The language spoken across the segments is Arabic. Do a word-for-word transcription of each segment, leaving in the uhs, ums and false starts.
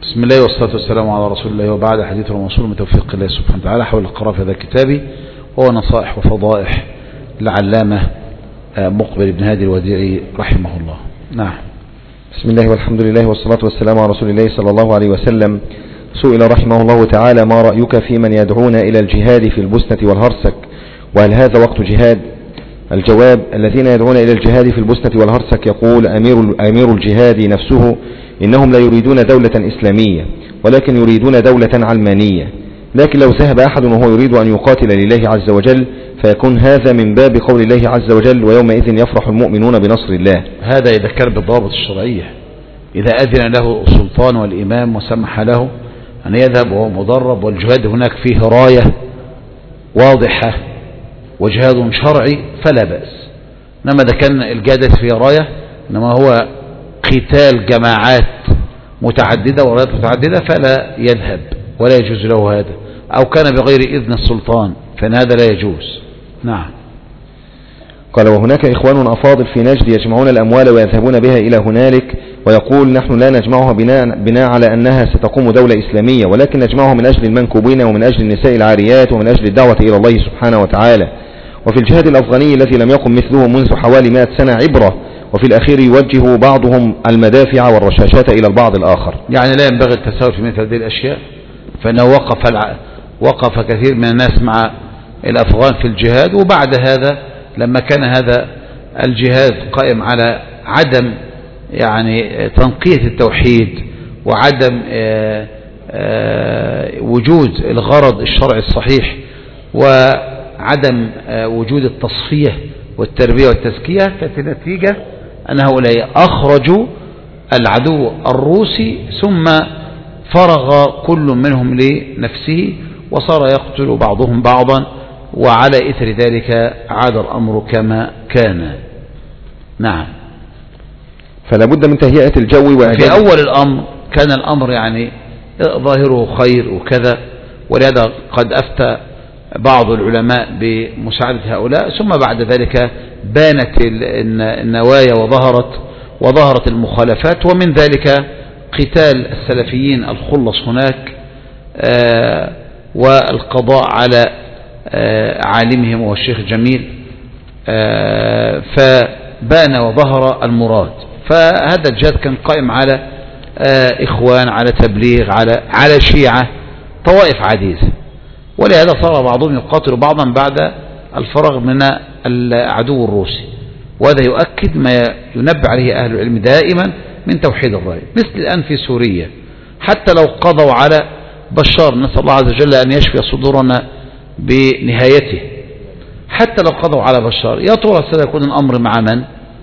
بسم الله والصلاة والسلام على رسول الله، وبعد حديث الموصول من توفيق الله سبحانه وتعالى حول القراءة في هذا الكتاب، وهو نصائح وفضائح العلامة مقبل بن هادي الوديعي رحمه الله. نعم. بسم الله والحمد لله والصلاة والسلام على رسول الله صلى الله عليه وسلم. سئل رحمه الله تعالى: ما رأيك في من يدعون إلى الجهاد في البسنة والهرسك، وهل هذا وقت جهاد؟ الجواب: الذين يدعون إلى الجهاد في البسنة والهرسك يقول أمير, أمير الجهاد نفسه إنهم لا يريدون دولة إسلامية، ولكن يريدون دولة علمانية. لكن لو ذهب أحد وهو يريد أن يقاتل لله عز وجل فيكون هذا من باب قول الله عز وجل: ويومئذ يفرح المؤمنون بنصر الله. هذا إذا كان بالضوابط الشرعية، إذا أذن له السلطان والإمام وسمح له أن يذهب وهو مدرب، والجهاد هناك فيه راية واضحة وجهاد شرعي فلا بأس. إنما إذا كان الجهاد فيه راية إنما هو قتال جماعات متعددة ورايات متعددة فلا يذهب ولا يجوز له هذا، أو كان بغير إذن السلطان فإن هذا لا يجوز. نعم. قال: وهناك إخوان أفاضل في نجد يجمعون الأموال ويذهبون بها إلى هنالك، ويقول: نحن لا نجمعها بناء, بناء على أنها ستقوم دولة إسلامية، ولكن نجمعها من أجل المنكوبين ومن أجل النساء العاريات ومن أجل الدعوة إلى الله سبحانه وتعالى. وفي الجهاد الأفغاني الذي لم يقم مثله منذ حوالي مائة سنة عبرة، وفي الأخير يوجه بعضهم المدافع والرشاشات إلى البعض الآخر. يعني لا ينبغي التساهل في مثل هذه الأشياء، فإنه وقف, الع... وقف كثير من الناس مع الأفغان في الجهاد، وبعد هذا لما كان هذا الجهاد قائم على عدم يعني تنقية التوحيد وعدم آآ آآ وجود الغرض الشرعي الصحيح وعدم وجود التصفية والتربية والتزكية، كانت النتيجة أن هؤلاء أخرجوا العدو الروسي ثم فرغ كل منهم لنفسه وصار يقتل بعضهم بعضا، وعلى إثر ذلك عاد الأمر كما كان. نعم. فلا بد من تهيئة الجو. في أول الأمر كان الأمر يعني ظاهره خير وكذا، ولهذا قد أفتى بعض العلماء بمساعدة هؤلاء، ثم بعد ذلك بانت النوايا وظهرت وظهرت المخالفات، ومن ذلك قتال السلفيين الخلص هناك آه والقضاء على آه عالمهم وهو الشيخ جميل، آه فبان وظهر المراد. فهذا الجهاد كان قائم على آه إخوان، على تبليغ، على على شيعة، طوائف عديدة، ولهذا صار بعضهم يقاتل بعضا بعد الفراغ من العدو الروسي. وهذا يؤكد ما ينبه عليه أهل العلم دائما من توحيد الراية. مثل الآن في سوريا، حتى لو قضوا على بشار، نسأل الله عز وجل أن يشفي صدورنا بنهايته، حتى لو قضوا على بشار، يا ترى سيكون الأمر مع من؟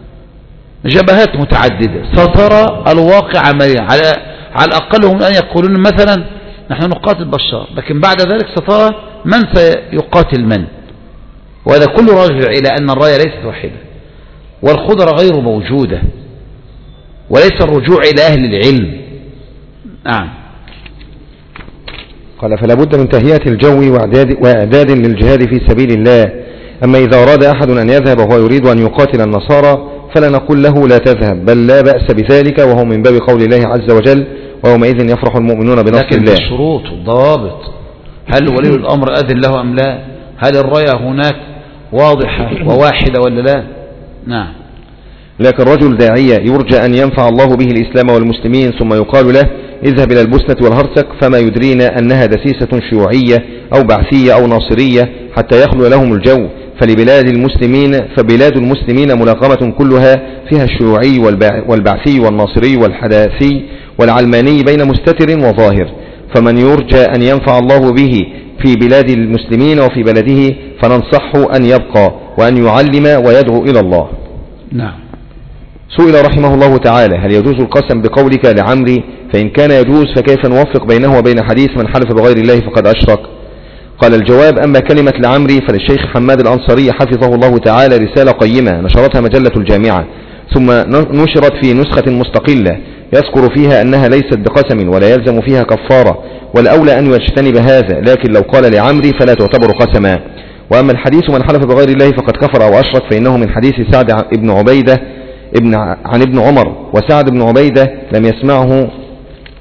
جبهات متعددة سترى الواقع عمليا، على على الأقل هم أن يقولون مثلا نحن نقاتل بشار، لكن بعد ذلك سترى من سيقاتل من، وهذا كل راجع إلى أن الراية ليست واحدة والخضرة غير موجودة، وليس الرجوع إلى أهل العلم. نعم. قال: فلا بد من تهيئة الجو وإعداد, وإعداد للجهاد في سبيل الله. أما إذا أراد أحد أن يذهب وهو يريد أن يقاتل النصارى فلا نقول له لا تذهب، بل لا بأس بذلك، وهو من باب قول الله عز وجل: ويومئذ يفرح المؤمنون بنصر الله. لكن الشروط والضوابط، هل ولي الأمر أذن له أم لا؟ هل الراية هناك واضحة وواحدة ولا لا؟ نعم. لكن رجل داعية يرجى أن ينفع الله به الإسلام والمسلمين ثم يقال له: اذهب إلى البسنة والهرسك، فما يدرينا أنها دسيسة شيوعية أو بعثية أو ناصرية حتى يخلو لهم الجو. فلبلاد المسلمين فبلاد المسلمين ملغمة كلها فيها الشيوعي والبعثي والناصري والحداثي والعلماني بين مستتر وظاهر، فمن يرجى أن ينفع الله به في بلاد المسلمين وفي بلده فننصحه أن يبقى وأن يعلم ويدعو إلى الله. نعم. سئل رحمه الله تعالى: هل يجوز القسم بقولك لعمري؟ فإن كان يجوز فكيف نوفق بينه وبين حديث من حلف بغير الله فقد أشرك؟ قال: الجواب: أما كلمة لعمري فللشيخ حماد الأنصاري حفظه الله تعالى رسالة قيمة نشرتها مجلة الجامعة، ثم نشرت في نسخة مستقلة يذكر فيها أنها ليست بقسم ولا يلزم فيها كفارة، والأولى أن يجتنب هذا، لكن لو قال لعمري فلا تعتبر قسما. وأما الحديث من حلف بغير الله فقد كفر أو أشرك فإنه من حديث سعد بن عبيدة ابن عن ابن عمر، وسعد بن عبيدة لم يسمعه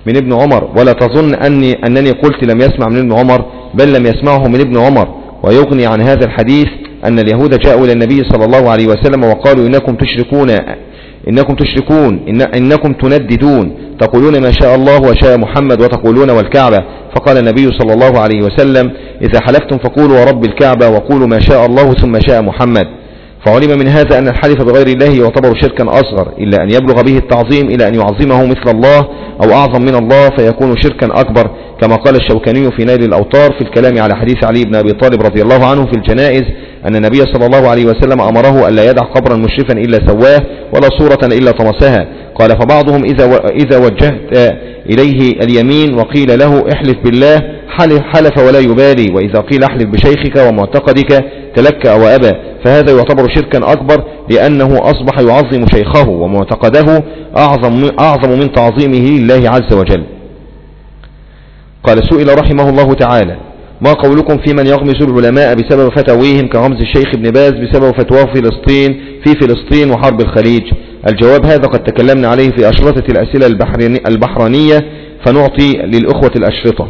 من ابن عمر، ولا تظن أني أنني قلت لم يسمع من ابن عمر، بل لم يسمعه من ابن عمر. ويغني عن هذا الحديث أن اليهود جاءوا إلى النبي صلى الله عليه وسلم وقالوا إنكم تشركون إنكم تشركون إن إنكم تنددون، تقولون ما شاء الله وشاء محمد وتقولون والكعبة. فقال النبي صلى الله عليه وسلم: إذا حلفتم فقولوا ورب الكعبة وقولوا ما شاء الله ثم شاء محمد. فعلم من هذا أن الحلف بغير الله يعتبر شركا أصغر، إلا أن يبلغ به التعظيم إلى أن يعظمه مثل الله أو أعظم من الله فيكون شركا أكبر، كما قال الشوكاني في نيل الأوطار في الكلام على حديث علي بن أبي طالب رضي الله عنه في الجنائز أن النبي صلى الله عليه وسلم أمره ألا يدع قبرا مشرفا إلا سواه ولا صورة إلا طمسها. قال: فبعضهم إذا إذا وجهت إليه اليمين وقيل له احلف بالله حلف ولا يبالي، وإذا قيل احلف بشيخك ومعتقدك تلكأ وأبى، فهذا يعتبر شركا أكبر لأنه أصبح يعظم شيخه ومعتقده أعظم, أعظم من تعظيمه لله عز وجل. قال: سئل رحمه الله تعالى: ما قولكم في من يغمز العلماء بسبب فتاويهم كغمز الشيخ ابن باز بسبب فتواه في فلسطين في فلسطين وحرب الخليج؟ الجواب: هذا قد تكلمنا عليه في أشرطة الأسئلة البحرانية، فنعطي للأخوة الأشرطة.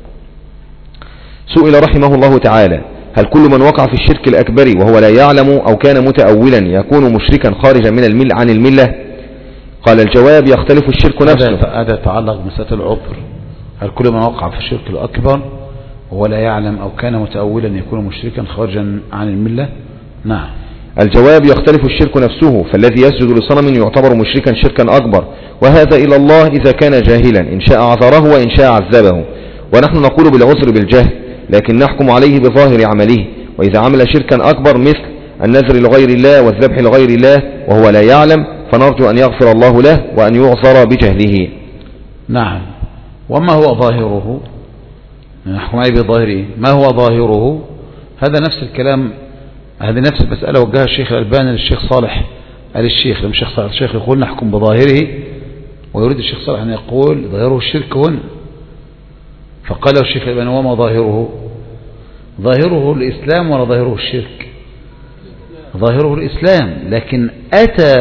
سئل رحمه الله تعالى: هل كل من وقع في الشرك الأكبر وهو لا يعلم أو كان متأولا يكون مشركا خارجا من المل عن الملة؟ قال: الجواب: يختلف الشرك نفسه. هذا يتعلق بمسألة العذر. هل كل من وقع في الشرك الأكبر وهو لا يعلم أو كان متأولا يكون مشركا خارجا عن الملة؟ نعم. الجواب: يختلف الشرك نفسه، فالذي يسجد لصنم يعتبر مشركا شركا أكبر، وهذا إلى الله إذا كان جاهلا، إن شاء عذره وإن شاء عذبه. ونحن نقول بالعذر بالجهل، لكن نحكم عليه بظاهر عمله. وإذا عمل شركا أكبر مثل النذر لغير الله والذبح لغير الله وهو لا يعلم، فنرجو أن يغفر الله له وأن يعذر بجهله. نعم. وما هو ظاهره؟ نحكم عليه بظاهره. ما هو ظاهره؟ هذا نفس الكلام، هذه نفس المسألة وجهها الشيخ الألباني للشيخ صالح قال الشيخ لما الشيخ صالح الشيخ يقول نحكم بظاهره، ويريد الشيخ صالح أن يقول ظاهره الشرك هنا. فقال الشيخ الألباني: وما ظاهره؟ ظاهره الإسلام ولا ظاهره الشرك؟ ظاهره الإسلام، لكن أتى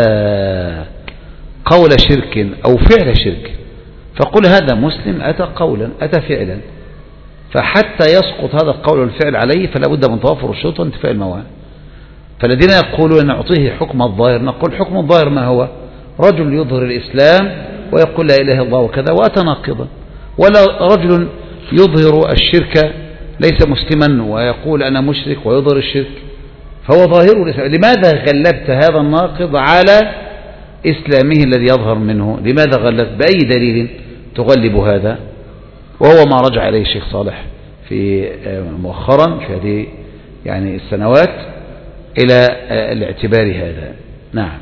قول شرك أو فعل شرك، فقل هذا مسلم أتى قولا أتى فعلا، فحتى يسقط هذا القول والفعل عليه فلا بد من توافر الشروط وانتفاء الموانع. فالذين يقولون نعطيه حكم الظاهر، نقول حكم الظاهر ما هو؟ رجل يظهر الإسلام ويقول لا إله إلا الله وكذا وأتى ناقضا، ولا رجل يظهر الشرك ليس مسلما ويقول أنا مشرك ويظهر الشرك، فهو ظاهر الإسلام. لماذا غلبت هذا الناقض على إسلامه الذي يظهر منه؟ لماذا غلبت؟ بأي دليل تغلب هذا؟ وهو ما رجع إليه الشيخ صالح في مؤخرا في هذه يعني السنوات إلى الاعتبار هذا. نعم.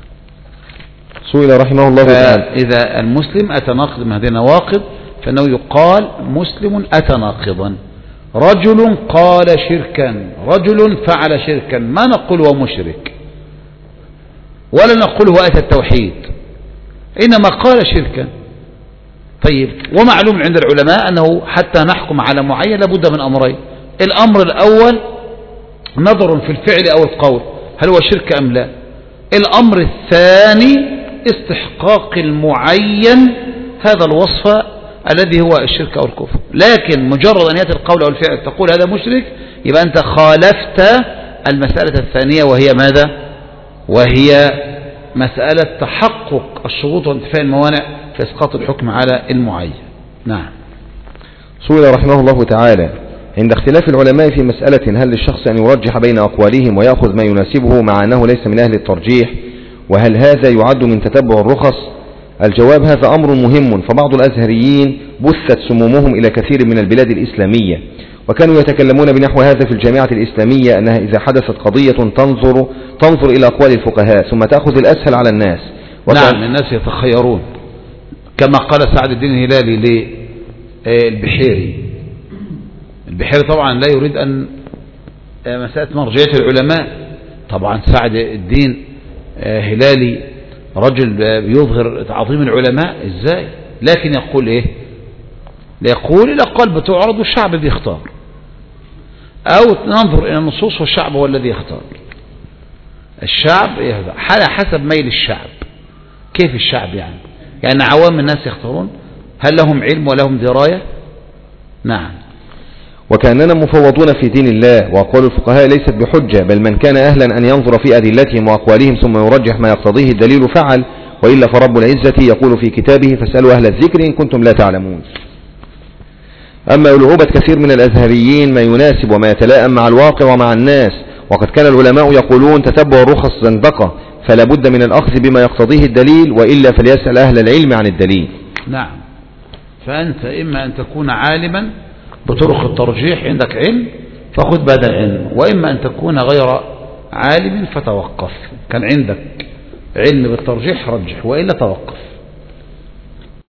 سئل رحمه الله تعالى: إذا المسلم أتى ناقض من هذه النواقض فإنه يقال مسلم أتى ناقضا. رجل قال شركا، رجل فعل شركا، ما نقول هو مشرك ولا نقول هو أتى التوحيد، إنما قال شركا. طيب، ومعلوم عند العلماء أنه حتى نحكم على معين لابد من أمرين: الأمر الأول نظر في الفعل أو القول هل هو شرك أم لا، الأمر الثاني استحقاق المعين هذا الوصف الذي هو الشرك أو الكفر. لكن مجرد أن يأتي القول أو الفعل تقول هذا مشرك، يبقى أنت خالفت المسألة الثانية وهي ماذا؟ وهي مسألة تحقق الشروط وانتفاء الموانع في إسقاط الحكم على المعين. نعم. سئل رحمه الله تعالى: عند اختلاف العلماء في مسألة هل للشخص أن يرجح بين أقوالهم ويأخذ ما يناسبه مع أنه ليس من أهل الترجيح، وهل هذا يعد من تتبع الرخص؟ الجواب: هذا أمر مهم، فبعض الأزهريين بثت سمومهم إلى كثير من البلاد الإسلامية، وكانوا يتكلمون بنحو هذا في الجامعة الإسلامية، أنها إذا حدثت قضية تنظر تنظر إلى أقوال الفقهاء ثم تأخذ الأسهل على الناس. نعم، الناس يتخيرون كما قال سعد الدين الهلالي للبحيري. البحيري طبعا لا يريد أن مسألة مرجعية العلماء، طبعا سعد الدين هلالي رجل بيظهر تعظيم العلماء ازاي، لكن يقول ايه؟ يقول الأقوال بتعرض والشعب بيختار، او ننظر الى النصوص والشعب هو الذي يختار. الشعب على حسب ميل الشعب. كيف الشعب يعني؟ يعني عوام الناس يختارون، هل لهم علم ولهم دراية؟ نعم. وكأننا مفوضون في دين الله، وأقوال الفقهاء ليست بحجة، بل من كان أهلا أن ينظر في أدلتهم وأقوالهم ثم يرجح ما يقتضيه الدليل فعل، وإلا فرب العزة يقول في كتابه فاسألوا أهل الذكر إن كنتم لا تعلمون. أما ألعوبة كثير من الأزهريين ما يناسب وما يتلائم مع الواقع ومع الناس، وقد كان العلماء يقولون تتبع الرخص زندقة، فلا بد من الأخذ بما يقتضيه الدليل، وإلا فليسأل أهل العلم عن الدليل. نعم. فأنت إما أن تكون عالما بطرق الترجيح عندك علم فخذ بهذا العلم، وإما أن تكون غير عالم فتوقف، كان عندك علم بالترجيح رجح، وإلا توقف.